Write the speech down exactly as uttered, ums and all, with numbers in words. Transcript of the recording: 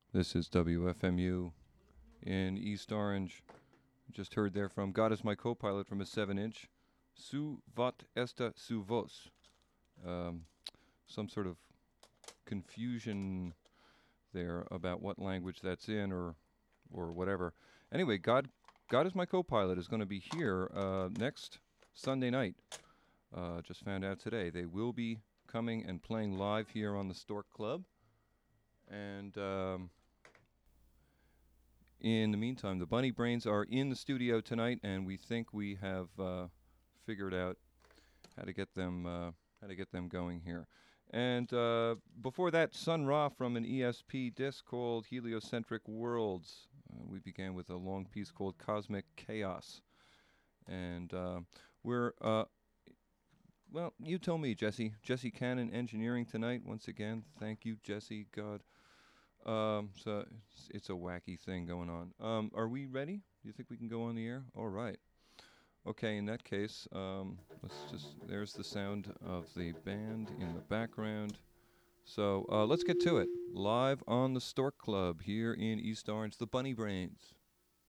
This is W F M U in East Orange. Just heard there from God is my co-pilot from a seven inch. Su vat esta su vos. Um, some sort of confusion there about what language that's in or or whatever. Anyway, God God is my co-pilot is going to be here uh, next Sunday night. Uh, just found out today. They will be coming and playing live here on the Stork Club. And um, in the meantime, the Bunny Brains are in the studio tonight, and we think we have uh, figured out how to get them uh, how to get them going here. And uh, before that, Sun Ra from an E S P disc called Heliocentric Worlds. Uh, we began with a long piece called Cosmic Chaos. And uh, we're, uh, well, you tell me, Jesse. Jesse Cannon Engineering tonight, once again. Thank you, Jesse. God. Um, so it's, it's a wacky thing going on. Um, are we ready? Do you think we can go on the air? All right. Okay, in that case, um, let's just, there's the sound of the band in the background. So uh, let's get to it. Live on the Stork Club here in East Orange, the Bunny Brains.